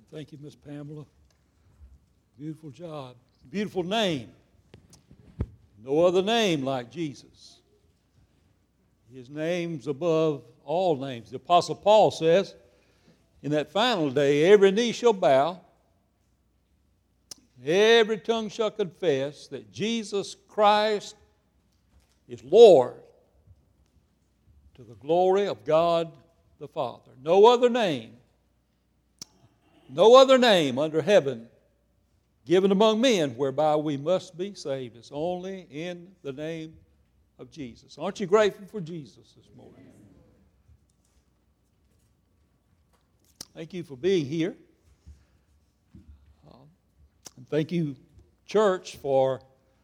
Thank you, Miss Pamela. Beautiful job. Beautiful name. No other name like Jesus. His name's above all names. The Apostle Paul says, in that final day, every knee shall bow, every tongue shall confess that Jesus Christ is Lord, to the glory of God the Father. No other name under heaven given among men whereby we must be saved. It's only in the name of Jesus. Aren't you grateful for Jesus this morning? Thank you for being here. And thank you, church, for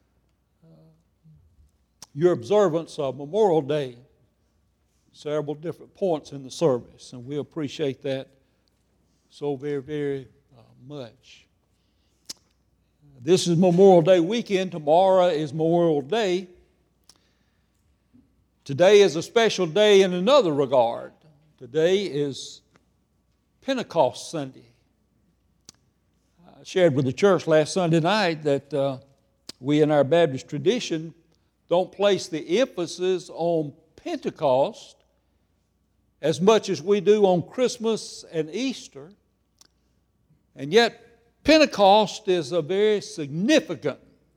your observance of Memorial Day. Several different points in the service, and we appreciate that so very, very much. This is Memorial Day weekend. Tomorrow is Memorial Day. Today is a special day in another regard. Today is Pentecost Sunday. I shared with the church last Sunday night that we in our Baptist tradition don't place the emphasis on Pentecost as much as we do on Christmas and Easter. And yet, Pentecost is a very significant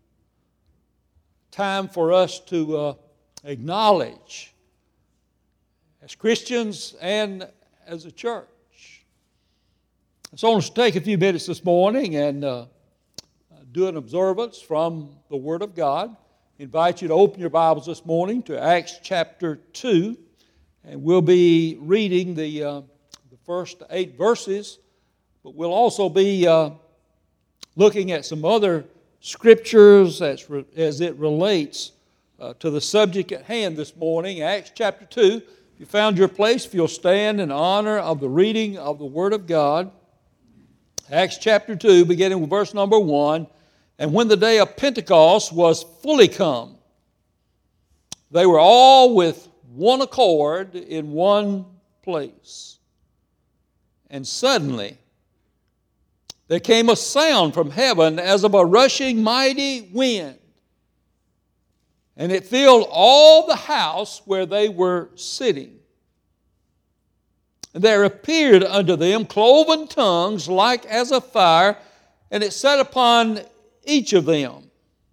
time for us to acknowledge as Christians and as a church. So I want to take a few minutes this morning and do an observance from the Word of God. I invite you to open your Bibles this morning to Acts chapter 2, and we'll be reading the first 8 verses, but we'll also be looking at some other scriptures as it relates to the subject at hand this morning. Acts chapter 2. If you found your place, if you'll stand in honor of the reading of the Word of God. Acts chapter 2, beginning with verse number 1. And when the day of Pentecost was fully come, they were all with one accord in one place. And suddenly there came a sound from heaven as of a rushing mighty wind, and it filled all the house where they were sitting. And there appeared unto them cloven tongues like as of fire, and it sat upon each of them.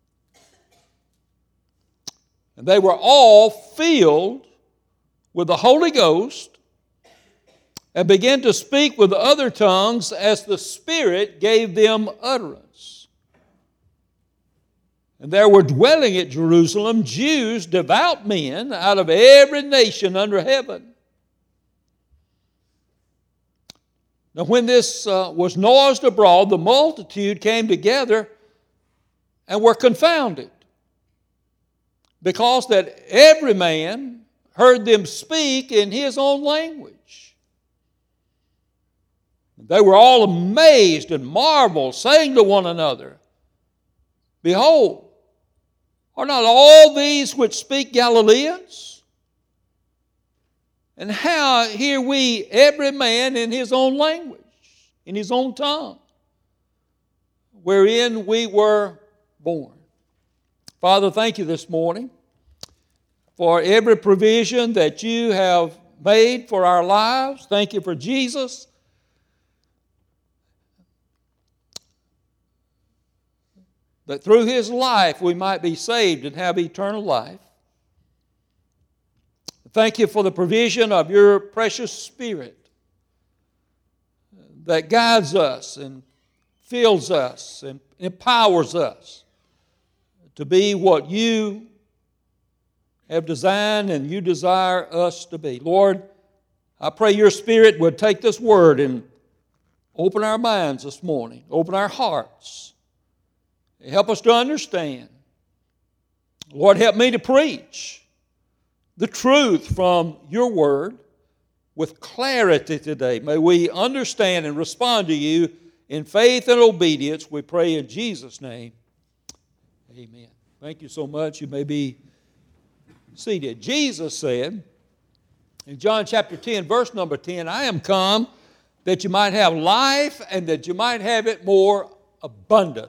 And they were all filled with the Holy Ghost, and began to speak with other tongues as the Spirit gave them utterance. And there were dwelling at Jerusalem Jews, devout men, out of every nation under heaven. Now when this was noised abroad, the multitude came together and were confounded, because that every man heard them speak in his own language. They were all amazed and marveled, saying to one another, Behold, are not all these which speak Galileans? And how hear we every man in his own language, in his own tongue, wherein we were born? Father, thank you this morning for every provision that you have made for our lives. Thank you for Jesus, that through His life we might be saved and have eternal life. Thank you for the provision of your precious Spirit that guides us and fills us and empowers us to be what you have designed and you desire us to be. Lord, I pray your Spirit would take this word and open our minds this morning, open our hearts. Help us to understand. Lord, help me to preach the truth from your word with clarity today. May we understand and respond to you in faith and obedience. We pray in Jesus' name. Amen. Thank you so much. You may be seated. Jesus said in John chapter 10, verse number 10, I am come that you might have life and that you might have it more abundantly.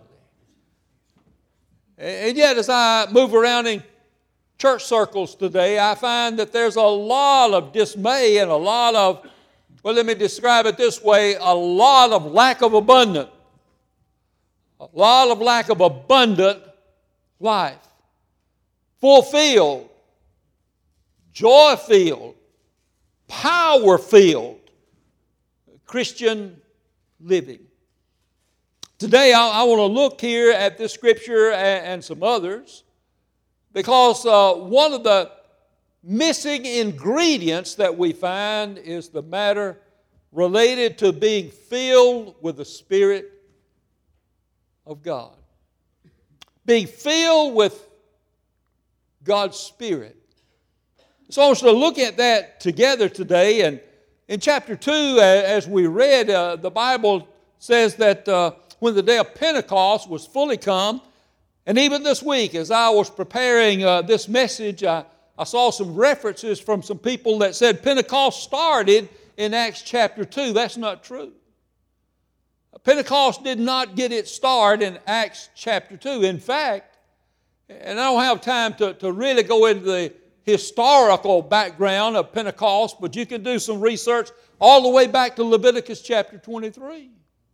And yet, as I move around in church circles today, I find that there's a lot of dismay and a lot of, well, let me describe it this way, a lot of lack of abundant. A lot of lack of abundant life. Fulfilled, joy-filled, power-filled Christian living. Today I want to look here at this scripture and some others because one of the missing ingredients that we find is the matter related to being filled with the Spirit of God. Being filled with God's Spirit. So I want you to look at that together today. And in chapter 2, as we read, the Bible says that when the day of Pentecost was fully come, and even this week as I was preparing this message, I saw some references from some people that said Pentecost started in Acts chapter 2. That's not true. Pentecost did not get its start in Acts chapter 2. In fact, and I don't have time to really go into the historical background of Pentecost, but you can do some research all the way back to Leviticus chapter 23.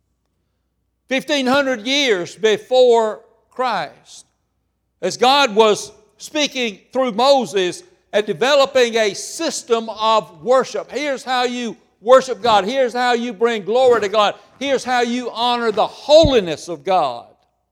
1,500 years before Christ, as God was speaking through Moses and developing a system of worship. Here's how you worship God. Here's how you bring glory to God. Here's how you honor the holiness of God.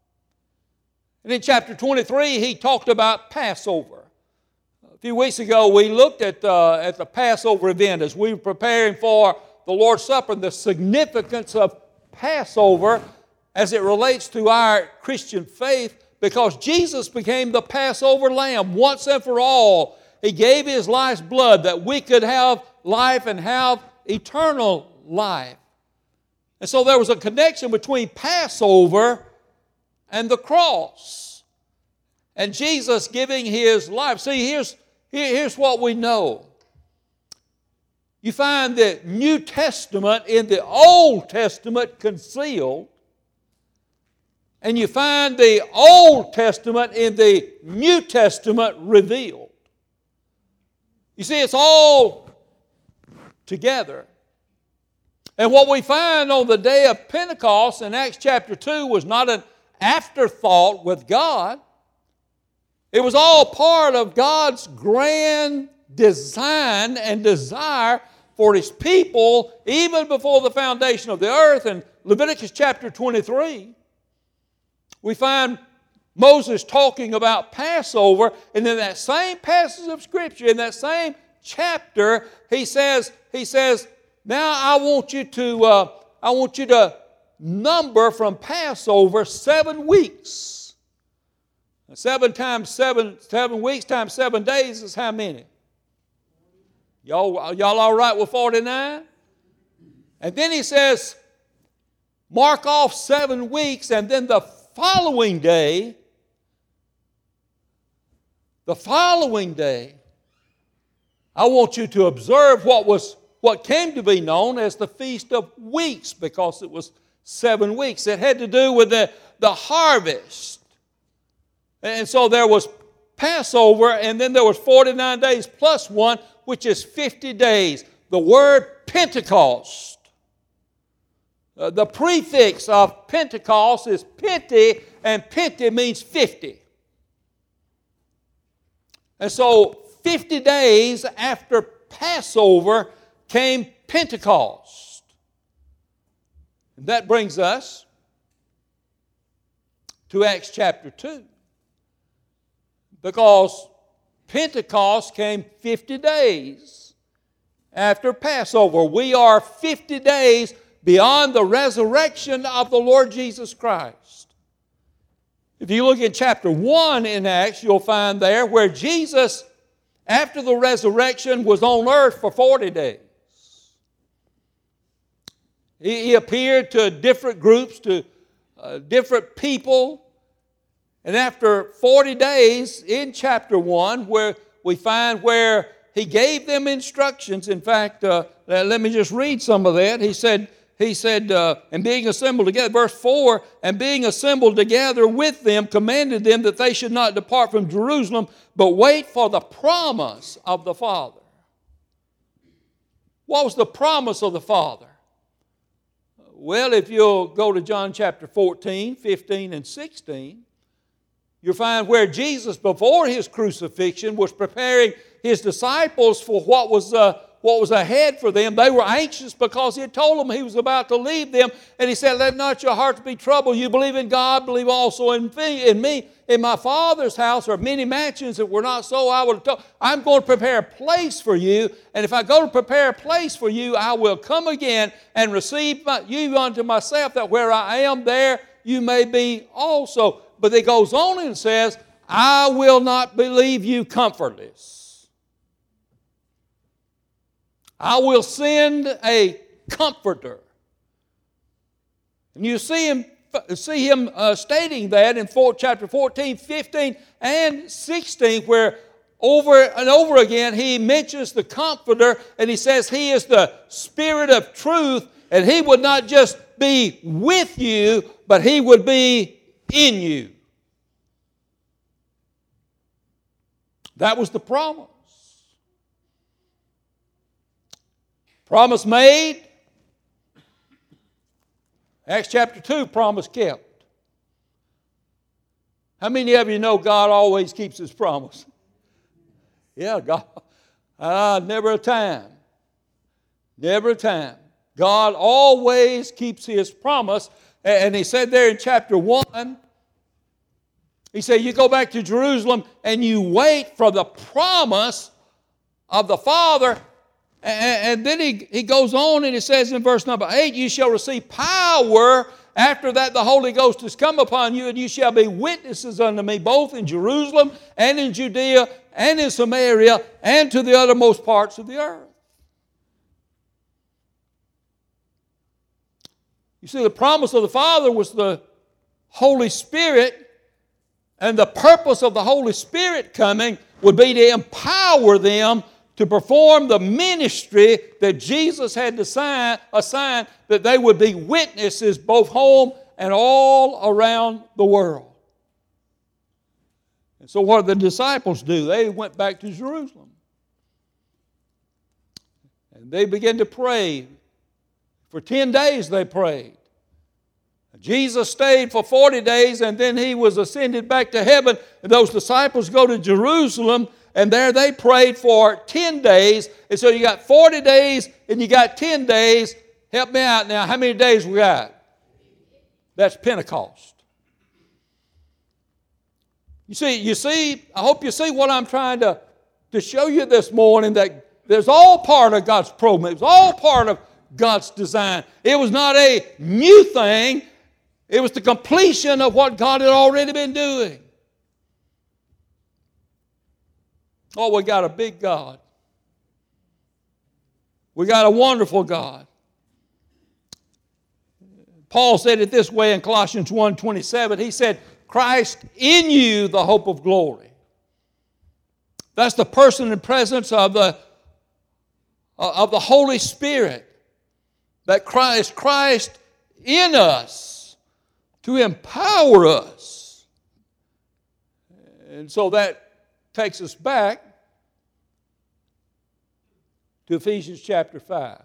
And in chapter 23, he talked about Passover. A few weeks ago, we looked at the Passover event as we were preparing for the Lord's Supper, the significance of Passover as it relates to our Christian faith, because Jesus became the Passover lamb once and for all. He gave His life's blood that we could have life and have eternal life. And so there was a connection between Passover and the cross and Jesus giving His life. See, here's what we know. You find the New Testament in the Old Testament concealed, and you find the Old Testament in the New Testament revealed. You see, it's all together. And what we find on the day of Pentecost in Acts chapter 2 was not an afterthought with God. It was all part of God's grand design and desire for His people even before the foundation of the earth. In Leviticus chapter 23, we find Moses talking about Passover, and in that same passage of Scripture, in that same chapter, he says, now I want you to number from Passover 7 weeks. 7 times 7 weeks times 7 days is how many? Y'all all right with 49? And then he says, mark off 7 weeks, and then the following day, I want you to observe what came to be known as the Feast of Weeks, because it was 7 weeks. It had to do with the harvest. And so there was Passover, and then there was 49 days plus 1, which is 50 days. The word Pentecost. The prefix of Pentecost is Penti, and Penti means 50. And so 50 days after Passover came Pentecost. And that brings us to Acts chapter 2. Because Pentecost came 50 days after Passover. We are 50 days beyond the resurrection of the Lord Jesus Christ. If you look in chapter 1 in Acts, you'll find there where Jesus, after the resurrection, was on earth for 40 days. He appeared to different groups, to different people. And after 40 days in chapter 1, where we find where He gave them instructions. In fact, let me just read some of that. He said, and being assembled together, verse 4, and being assembled together with them, commanded them that they should not depart from Jerusalem, but wait for the promise of the Father. What was the promise of the Father? Well, if you'll go to John chapter 14, 15, and 16, you'll find where Jesus, before His crucifixion, was preparing His disciples for what was ahead for them. They were anxious because He had told them He was about to leave them. And He said, let not your hearts be troubled. You believe in God, believe also in me. In my Father's house are many mansions. That were not so, I would have told. I'm going to prepare a place for you. And if I go to prepare a place for you, I will come again and receive you unto myself, that where I am, there you may be also. But it goes on and says, I will not leave you comfortless. I will send a comforter. And you see him stating that in chapter 14, 15, and 16, where over and over again he mentions the comforter, and he says He is the Spirit of truth, and He would not just be with you, but He would be in you. That was the promise. Promise made. Acts chapter 2, promise kept. How many of you know God always keeps His promise? Yeah, God. Never a time. Never a time. God always keeps His promise. And He said there in chapter 1, He said, you go back to Jerusalem and you wait for the promise of the Father. And then he goes on and he says in verse number 8, you shall receive power. After that the Holy Ghost has come upon you, and you shall be witnesses unto me, both in Jerusalem and in Judea and in Samaria and to the uttermost parts of the earth. You see, the promise of the Father was the Holy Spirit, and the purpose of the Holy Spirit coming would be to empower them to perform the ministry that Jesus had assigned, that they would be witnesses both home and all around the world. And so what did the disciples do? They went back to Jerusalem. And they began to pray. For 10 days they prayed. Jesus stayed for 40 days, and then He was ascended back to heaven. And those disciples go to Jerusalem, and there they prayed for 10 days. And so you got 40 days and you got 10 days. Help me out now. How many days we got? That's Pentecost. You see, I hope you see what I'm trying to show you this morning, that there's all part of God's program. It was all part of God's design. It was not a new thing. It was the completion of what God had already been doing. Oh, we got a big God. We got a wonderful God. Paul said it this way in Colossians 1:27. He said, Christ in you, the hope of glory. That's the person and presence of the Holy Spirit. That Christ in us to empower us. And so that takes us back to Ephesians chapter 5.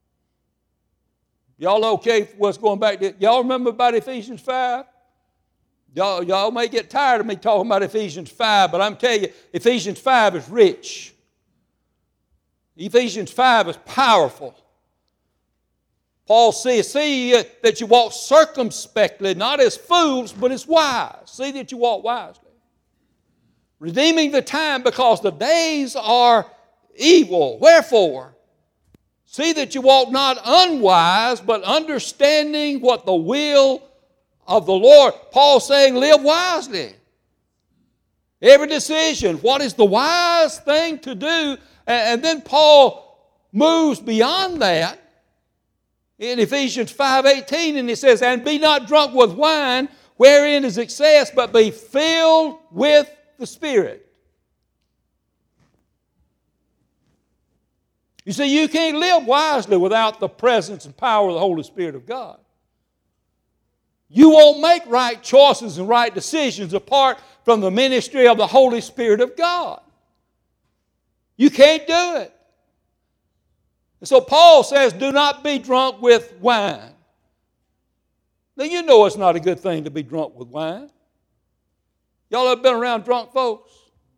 Y'all okay what's going back to? Y'all remember about Ephesians 5? Y'all may get tired of me talking about Ephesians 5, but I'm telling you, Ephesians 5 is rich. Ephesians 5 is powerful. Paul says, see that you walk circumspectly, not as fools, but as wise. See that you walk wisely. Redeeming the time, because the days are evil. Wherefore, see that you walk not unwise, but understanding what the will of the Lord. Paul saying, live wisely. Every decision, what is the wise thing to do? And then Paul moves beyond that in Ephesians 5:18, and he says, and be not drunk with wine, wherein is excess, but be filled with the Spirit. You see, you can't live wisely without the presence and power of the Holy Spirit of God. You won't make right choices and right decisions apart from the ministry of the Holy Spirit of God. You can't do it. And so Paul says, do not be drunk with wine. Now, you know it's not a good thing to be drunk with wine. Y'all ever been around drunk folks?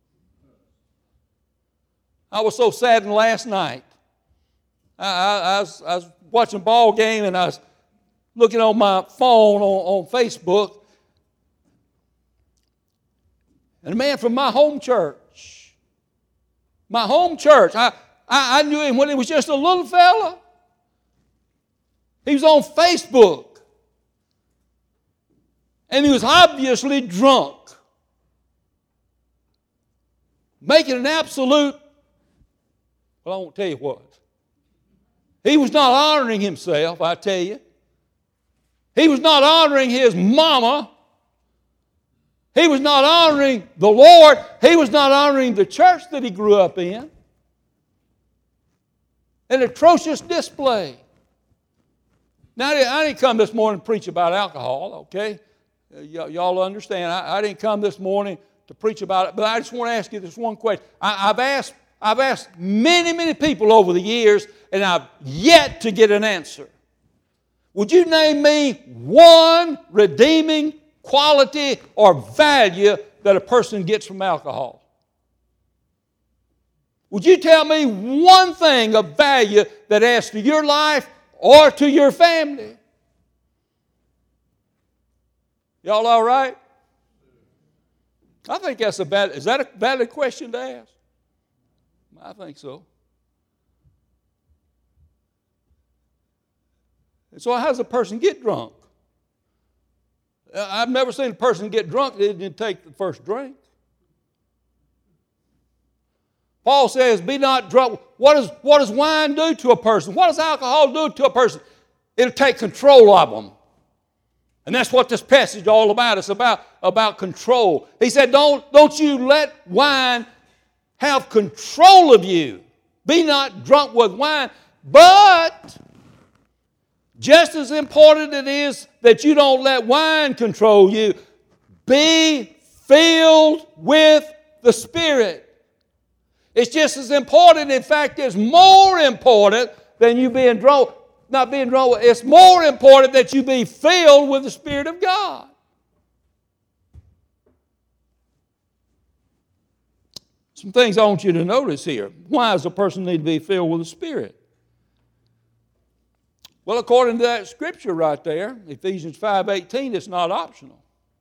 I was so saddened last night. I was watching a ball game and I was looking on my phone on Facebook. And a man from my home church, I knew him when he was just a little fella. He was on Facebook. And he was obviously drunk. Making an absolute, well, I won't tell you what. He was not honoring himself, I tell you. He was not honoring his mama. He was not honoring the Lord. He was not honoring the church that he grew up in. An atrocious display. Now, I didn't come this morning to preach about alcohol, okay? Y'all understand. I didn't come this morning to preach about it, but I just want to ask you this one question. I've asked many people over the years, and I've yet to get an answer. Would you name me one redeeming quality or value that a person gets from alcohol? Would you tell me one thing of value that adds to your life or to your family? Y'all all right? I think is that a valid question to ask? I think so. And so how does a person get drunk? I've never seen a person get drunk that didn't take the first drink. Paul says, be not drunk. What does wine do to a person? What does alcohol do to a person? It'll take control of them. And that's what this passage is all about. It's about control. He said, don't you let wine have control of you. Be not drunk with wine. But just as important it is that you don't let wine control you, be filled with the Spirit. It's just as important. In fact, it's more important than you being drunk. Not being drunk. It's more important that you be filled with the Spirit of God. Some things I want you to notice here. Why does a person need to be filled with the Spirit? Well, according to that scripture right there, Ephesians 5:18, it's not optional.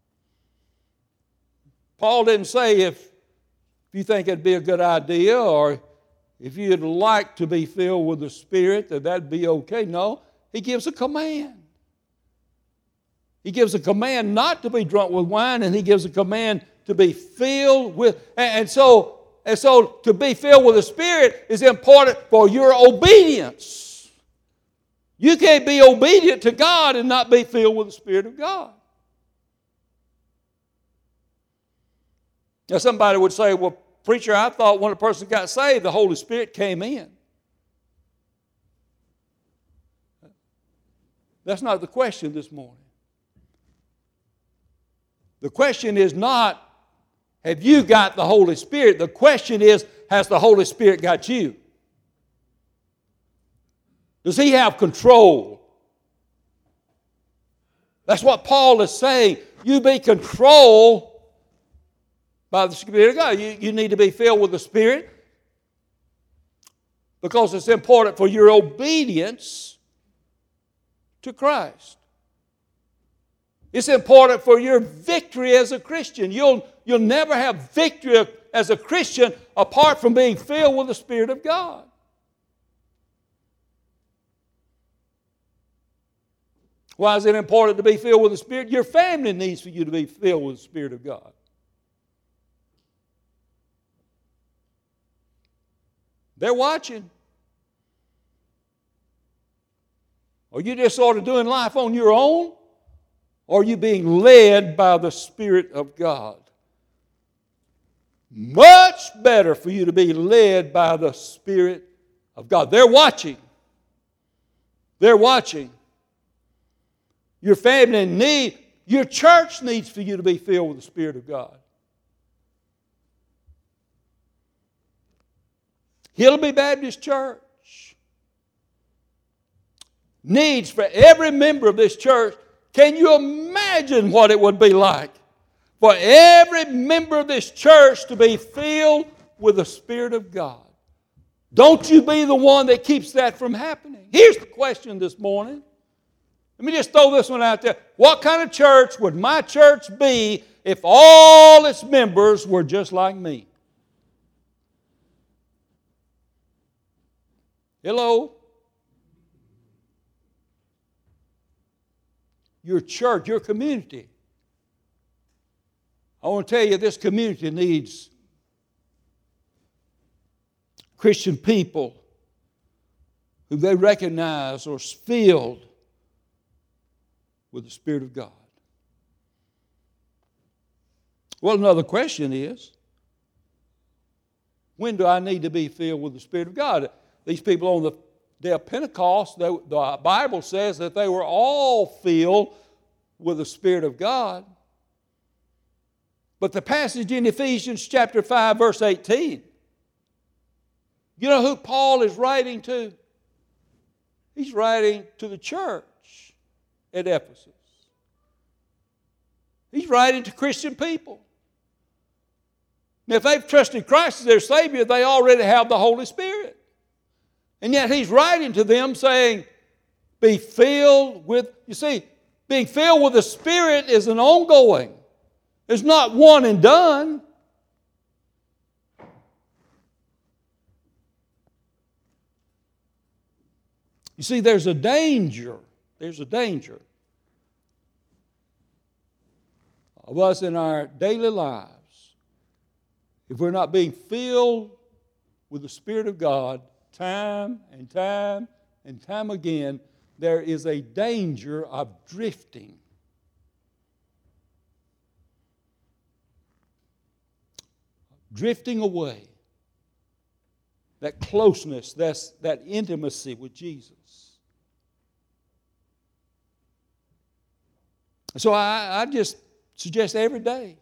Paul didn't say if you think it'd be a good idea or if you'd like to be filled with the Spirit, that'd be okay. No, he gives a command. He gives a command not to be drunk with wine, and he gives a command to be filled with. And so to be filled with the Spirit is important for your obedience. You can't be obedient to God and not be filled with the Spirit of God. Now somebody would say, well, preacher, I thought when a person got saved, the Holy Spirit came in. That's not the question this morning. The question is not, have you got the Holy Spirit? The question is, has the Holy Spirit got you? Does He have control? That's what Paul is saying. You be controlled by the Spirit of God. You need to be filled with the Spirit because it's important for your obedience to Christ. It's important for your victory as a Christian. You'll never have victory as a Christian apart from being filled with the Spirit of God. Why is it important to be filled with the Spirit? Your family needs for you to be filled with the Spirit of God. They're watching. Are you just sort of doing life on your own? Or are you being led by the Spirit of God? Much better for you to be led by the Spirit of God. They're watching. They're watching. Your family your church needs for you to be filled with the Spirit of God. Hillby Baptist Church needs for every member of this church. Can you imagine what it would be like for every member of this church to be filled with the Spirit of God? Don't you be the one that keeps that from happening. Here's the question this morning. Let me just throw this one out there. What kind of church would my church be if all its members were just like me? Hello? Your church, your community. I want to tell you, this community needs Christian people who they recognize are filled with the Spirit of God. Well, another question is, when do I need to be filled with the Spirit of God? These people on the day of Pentecost, the Bible says that they were all filled with the Spirit of God. But the passage in Ephesians chapter 5, verse 18, you know who Paul is writing to? He's writing to the church at Ephesus. He's writing to Christian people. Now, if they've trusted Christ as their Savior, they already have the Holy Spirit. And yet he's writing to them saying, be filled with, you see, being filled with the Spirit is an ongoing. It's not one and done. You see, there's a danger. There's a danger of us in our daily lives if we're not being filled with the Spirit of God time and time and time again. There is a danger of drifting. Drifting away. That closeness, that intimacy with Jesus. So I just suggest every day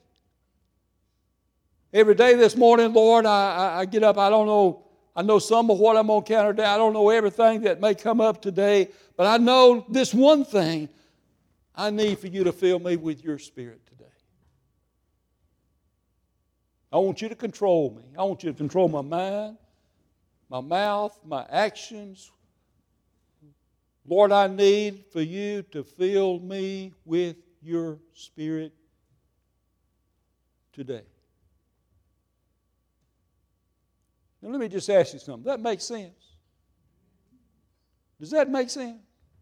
this morning, Lord, I get up, I don't know, I know some of what I'm going to encounter today. I don't know everything that may come up today, but I know this one thing. I need for you to fill me with your Spirit today. I want you to control me. I want you to control my mind, my mouth, my actions. Lord, I need for you to fill me with your Spirit today. Now let me just ask you something. Does that make sense? Does that make sense?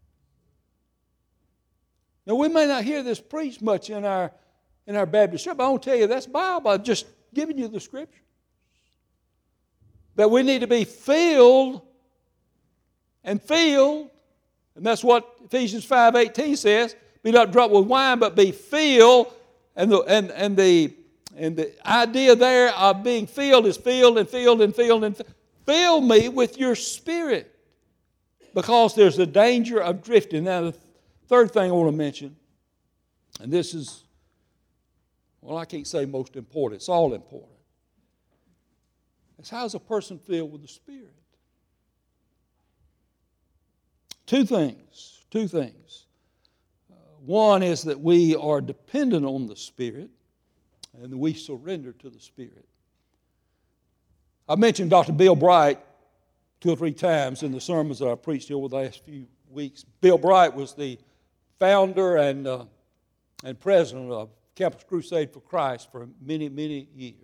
Now we may not hear this preached much in our Baptist church, but I want to tell you that's Bible. I'm just giving you the Scripture. That we need to be filled, and that's what Ephesians 5:18 says. Be not drunk with wine, but be filled. And the idea there of being filled is filled and filled and filled and fill me with your Spirit, because there's a danger of drifting. Now, the third thing I want to mention, and this is, well, I can't say most important. It's all important. It's how is a person filled with the Spirit? Two things. One is that we are dependent on the Spirit, and we surrender to the Spirit. I mentioned Dr. Bill Bright 2 or 3 times in the sermons that I preached over the last few weeks. Bill Bright was the founder and president of Campus Crusade for Christ for many, many years.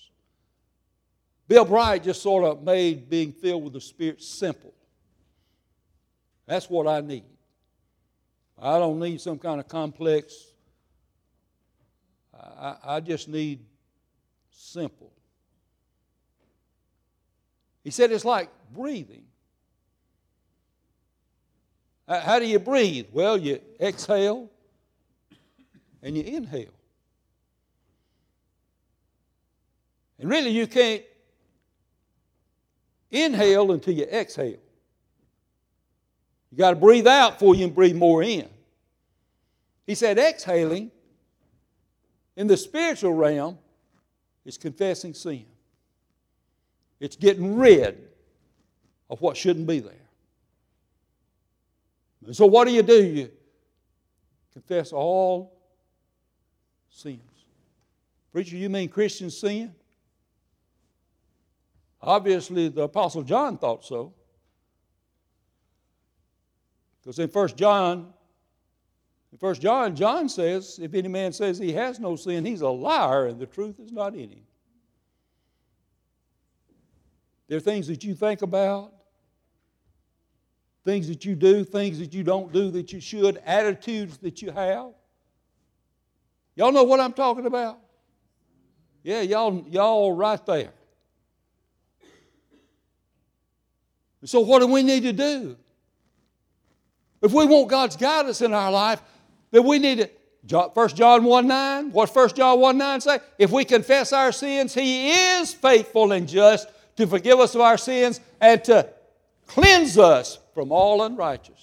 Bill Bright just sort of made being filled with the Spirit simple. That's what I need. I don't need some kind of complex. I just need simple. He said it's like breathing. How do you breathe? Well, you exhale and you inhale. And really you can't inhale until you exhale. You got to breathe out before you can breathe more in. He said exhaling in the spiritual realm is confessing sin. It's getting rid of what shouldn't be there. And so what do? You confess all sins. Preacher, you mean Christian sin? Obviously, the Apostle John thought so. Because in 1 John, John says, if any man says he has no sin, he's a liar and the truth is not in him. There are things that you think about, things that you do, things that you don't do that you should, attitudes that you have. Y'all know what I'm talking about? Yeah, y'all right there. So what do we need to do? If we want God's guidance in our life, then we need to, 1 John 1:9, what 1 John 1:9 say? If we confess our sins, He is faithful and just to forgive us of our sins and to cleanse us from all unrighteousness.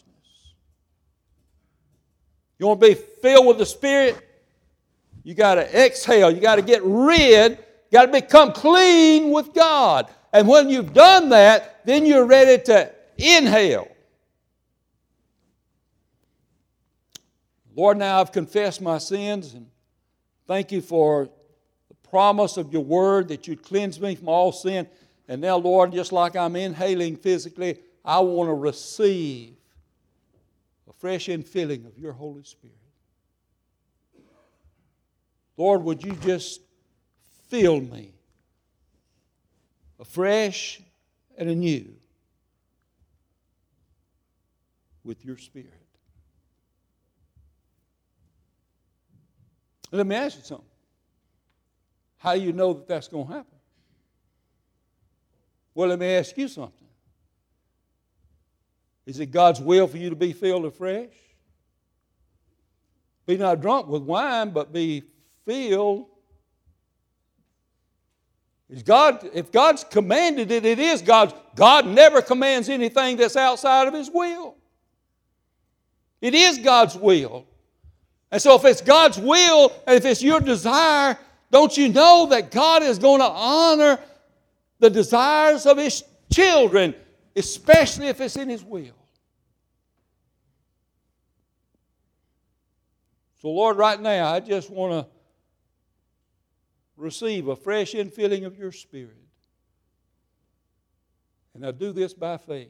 You want to be filled with the Spirit? You got to exhale. You got to get rid. You got to become clean with God. And when you've done that, then you're ready to inhale. Lord, now I've confessed my sins, and thank you for the promise of your word that you'd cleanse me from all sin. And now, Lord, just like I'm inhaling physically, I want to receive a fresh infilling of your Holy Spirit. Lord, would you just fill me afresh and anew with your Spirit. Let me ask you something. How do you know that that's going to happen? Well, let me ask you something. Is it God's will for you to be filled afresh? Be not drunk with wine, but be filled. If God's commanded it, it is God's. God never commands anything that's outside of His will. It is God's will. And so if it's God's will and if it's your desire, don't you know that God is going to honor the desires of His children, especially if it's in His will? So Lord, right now, I just want to receive a fresh infilling of your Spirit. And I do this by faith.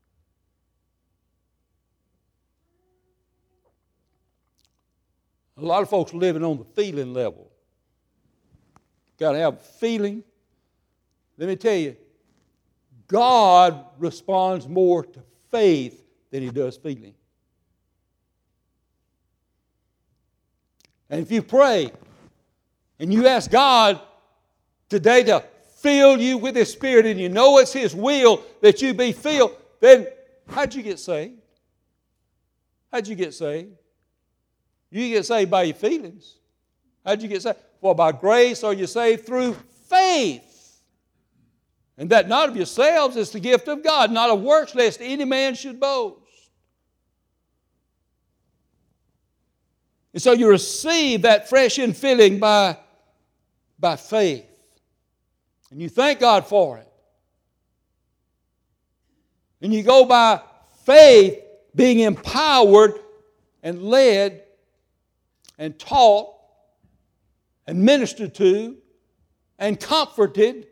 A lot of folks living on the feeling level. Got to have a feeling. Let me tell you, God responds more to faith than He does feeling. And if you pray and you ask God today to fill you with His Spirit and you know it's His will that you be filled, then how'd you get saved? How'd you get saved? You get saved by your feelings. How'd you get saved? Well, by grace are you saved through faith. And that not of yourselves is the gift of God, not of works, lest any man should boast. And so you receive that fresh infilling by faith. And you thank God for it. And you go by faith being empowered and led and taught and ministered to and comforted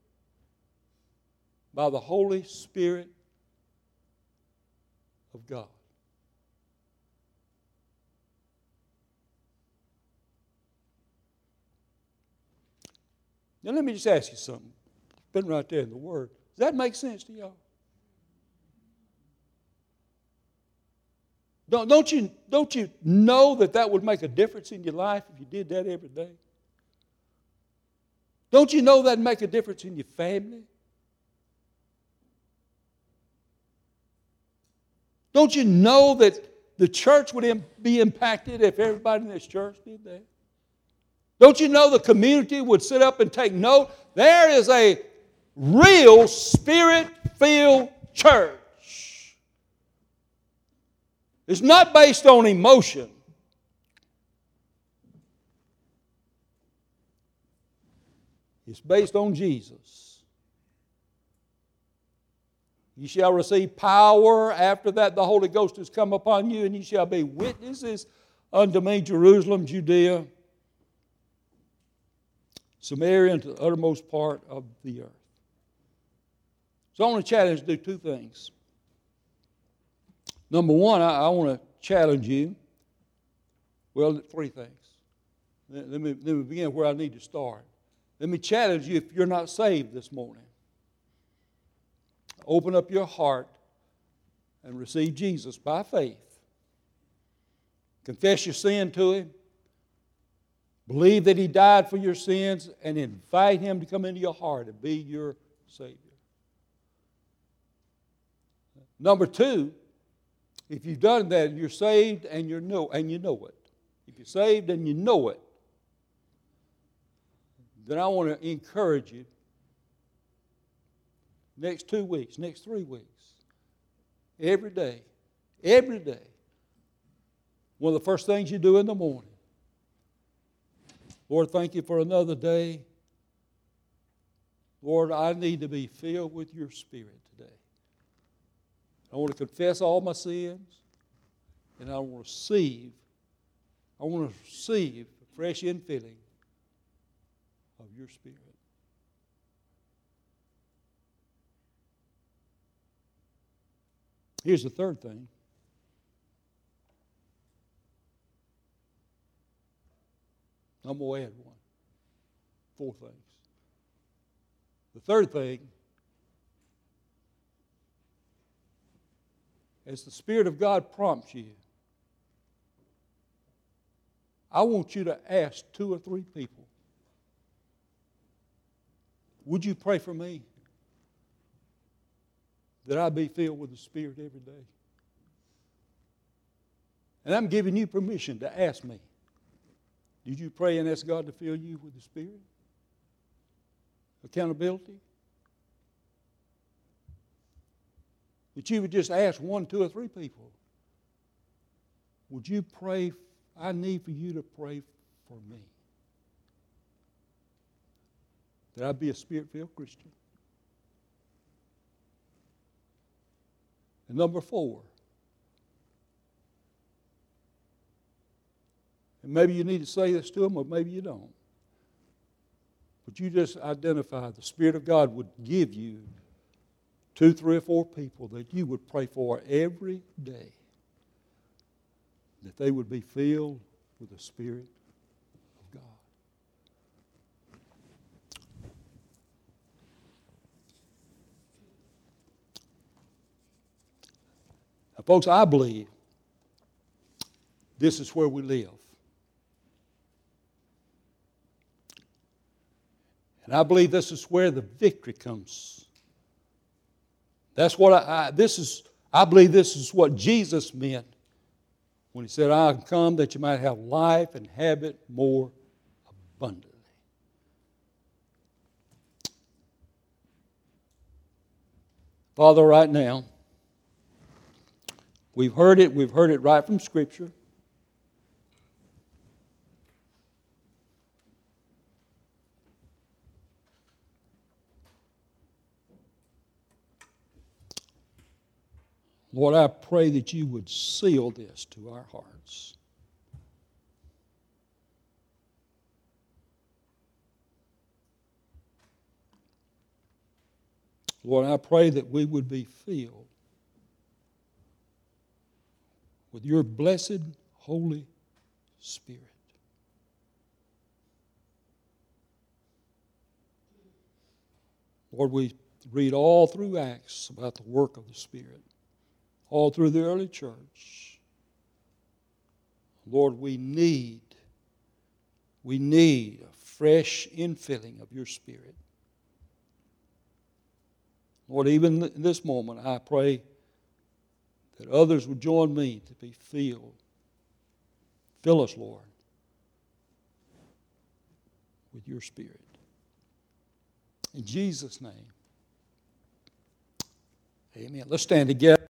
by the Holy Spirit of God. Now let me just ask you something. It's been right there in the Word. Does that make sense to y'all? Don't you know that would make a difference in your life if you did that every day? Don't you know that would make a difference in your family? Don't you know that the church would be impacted if everybody in this church did that? Don't you know the community would sit up and take note? There is a real Spirit-filled church is not based on emotion. It's based on Jesus. You shall receive power. After that, the Holy Ghost has come upon you, and you shall be witnesses unto me, Jerusalem, Judea, Samaria, and to the uttermost part of the earth. So I want to challenge you to do two things. Number one, I want to challenge you. Well, three things. Let me begin where I need to start. Let me challenge you if you're not saved this morning. Open up your heart and receive Jesus by faith. Confess your sin to Him. Believe that He died for your sins and invite Him to come into your heart and be your Savior. Number two, if you've done that, you're saved and you know it. If you're saved and you know it, then I want to encourage you next 2 weeks, next 3 weeks, every day, one of the first things you do in the morning, Lord, thank you for another day. Lord, I need to be filled with your Spirit today. I want to confess all my sins, and I want to receive a fresh infilling of your Spirit. Here's the third thing. I'm going to add one. 4 things. The third thing, as the Spirit of God prompts you, I want you to ask 2 or 3 people, would you pray for me that I be filled with the Spirit every day? And I'm giving you permission to ask me. Did you pray and ask God to fill you with the Spirit? Accountability? That you would just ask 1, 2, or 3 people, would you pray? I need for you to pray for me, that I be a Spirit-filled Christian. And number 4, and maybe you need to say this to them, or maybe you don't, but you just identify the Spirit of God would give you 2, 3, or 4 people that you would pray for every day, that they would be filled with the Spirit of God. Now, folks, I believe this is where we live. And I believe this is where the victory comes. That's what I believe this is what Jesus meant when He said, I have come that you might have life and have it more abundantly. Father, right now, we've heard it right from Scripture. Lord, I pray that you would seal this to our hearts. Lord, I pray that we would be filled with your blessed Holy Spirit. Lord, we read all through Acts about the work of the Spirit. All through the early church. Lord, we need a fresh infilling of your Spirit. Lord, even in this moment, I pray that others would join me to be filled. Fill us, Lord, with your Spirit. In Jesus' name. Amen. Let's stand together.